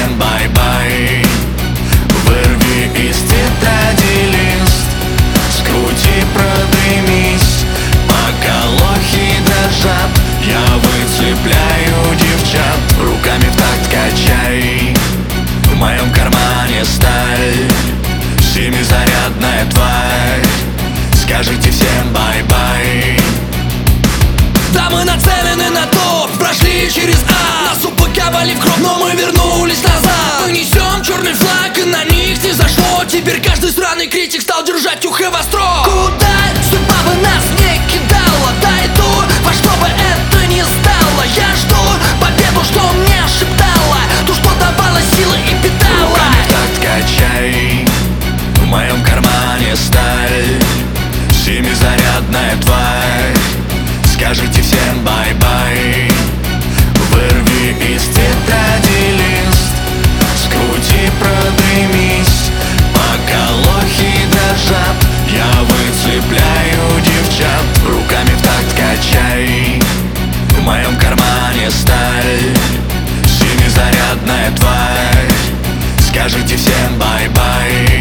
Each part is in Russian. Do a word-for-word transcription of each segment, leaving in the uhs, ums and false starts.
всем бай-бай. Вырви из тетради лист, скрути, продымись, пока лохи дрожат. Я выцепляю девчат, руками в такт качай. В моем кармане сталь, семизарядная тварь. Скажите всем бай-бай. Да, мы нацелены на то, прошли через А. Нас упаковали в гроб, но мы вернулись назад. Мы несем черный флаг, и на них не зашло. Теперь каждый сраный критик стал держать ухо востро. Куда судьба бы нас не кидала, дойду, во что бы это ни стало. Я жду победу, что мне шептала, то, что давала силы и питала. Руками в такт качай, в моем кармане сталь, семизарядная тварь. Скажите всем бай-бай. Вырви из тетради лист, скрути, продымись, пока лохи дрожат. Я выцепляю девчат, руками в такт качай. В моем кармане сталь, семизарядная тварь. Скажите всем бай-бай.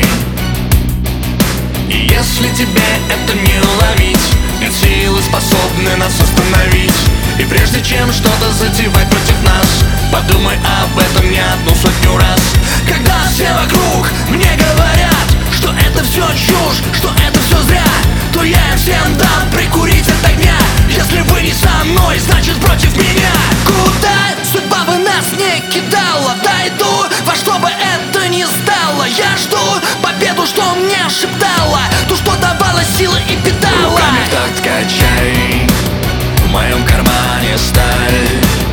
И если тебе это не ловить, нет силы, способны нас остановить. И прежде чем что-то затевать против нас, подумай об этом не одну сотню раз. Когда все вокруг мне говорят, что это все чушь, что это все зря, то я им всем дам прикурить от огня. Если вы не со мной, значит против меня. Куда судьба бы нас не кидала, дойду, во что бы это ни стало. Я жду победу, что мне шептала, то, что давала силы и питала. Руками в такт качай, в моем кармане сталь,